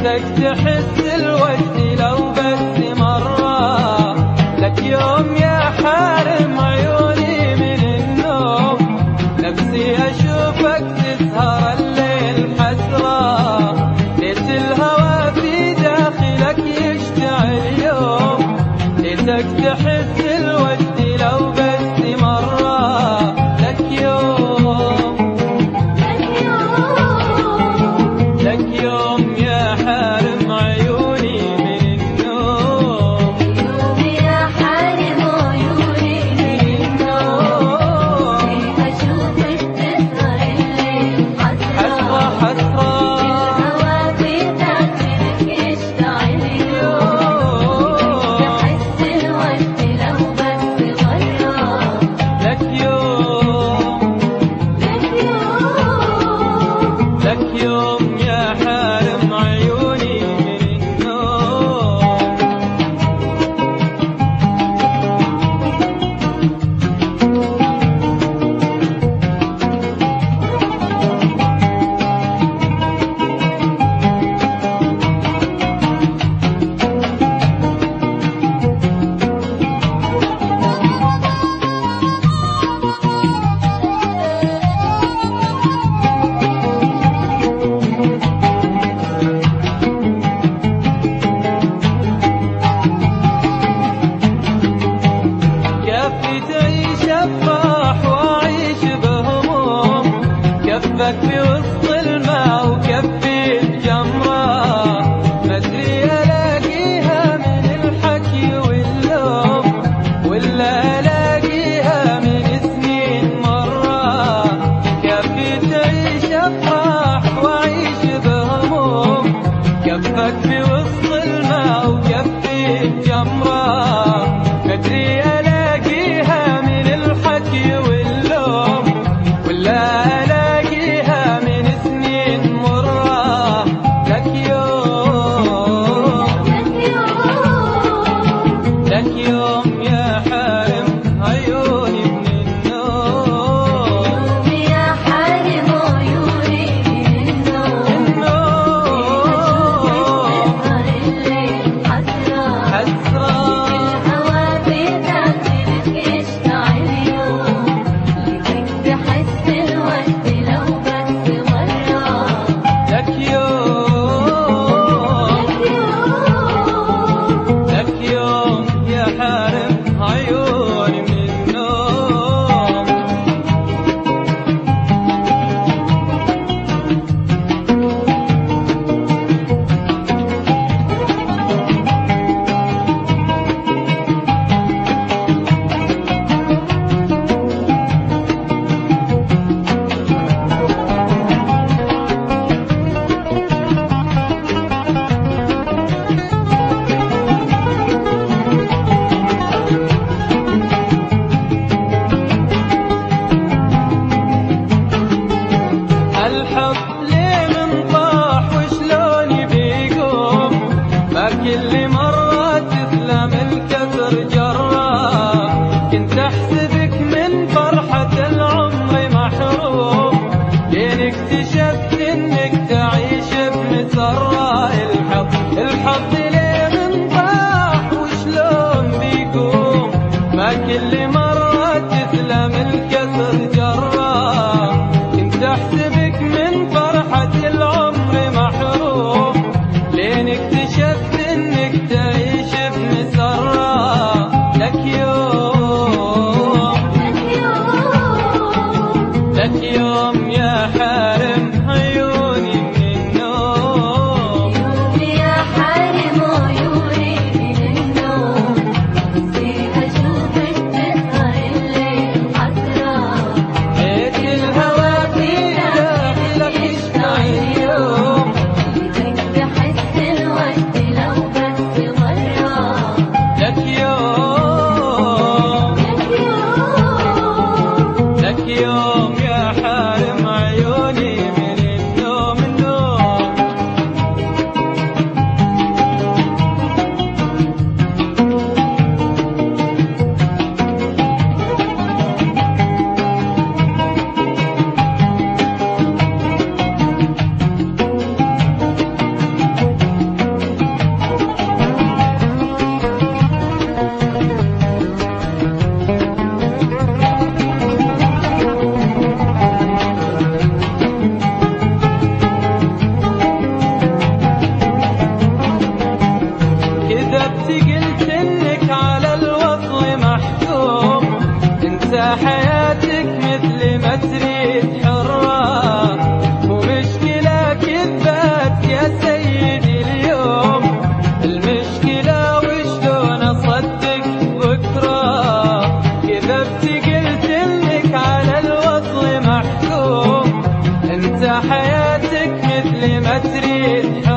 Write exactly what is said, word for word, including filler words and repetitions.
ليتك تحس الوقت لو بس مرة. لك يوم يا حارم عيوني من النوم، نفسي أشوفك تسهر الليل حسرة. ليت الهوى في داخلك يشتعل يوم، ليتك تحس الوقت لو بس مرة. لك يوم لك يوم يا حارم عيوني من النوم، يوم يا حارم عيوني من النوم، أشوفك تسهر الليل حسرة. حسرة الهوى في داخلك يشتعل يوم، تحس الوقت لو بس مرة. لك يوم لك يوم يا حارم عيوني من النوم. كفي تعيش افراح واعيش بهموم، كفك في وسط الماء وكفي بجمرة. مدري الاقيها من الحكي واللوم، ولا الاقيها من سنين مرة. كفي تعيش افراح واعيش بهموم، كفك في وسط الماء وكفي بجمرة. مدري الاقيها من الحكي واللوم، ولا الاقيها من سنين مرة. لك يوم لك يوم يا حارم عيوني من النوم. يوم يا حارم عيوني من النوم، أشوفك تسهر الليل حسرة. حسرة الهوى في داخلك يشتعل يوم، ليتك تحس الوقت لو بس مرة. لك يوم لك يوم يا حارم عيوني من النوم. الحب ليه من طاح وشلون بيقوم، ما كل مرة تسلم الكسر جرة. كنت احسبك من فرحة العمر محروم، لين اكتشفت انك تعيش بمسرة. الحب الحب ليه من طاح وشلون بيقوم، ما كل مرة تسلم الكسر جرة. كنت احسبك من فرحة العمر محروم، لين اكتشفت انك تعيش بمسرة. لك يوم لك يوم يا حارم عيوني من النوم. يوم يا حارم عيوني من النوم، نفسي أشوفك تسهر الليل حسرة. ليت الهوى في داخلك يشتعل يوم، ليتك تحس الوقت لو بس مرة. لك يوم لك يوم يا حارم عيوني لا تريد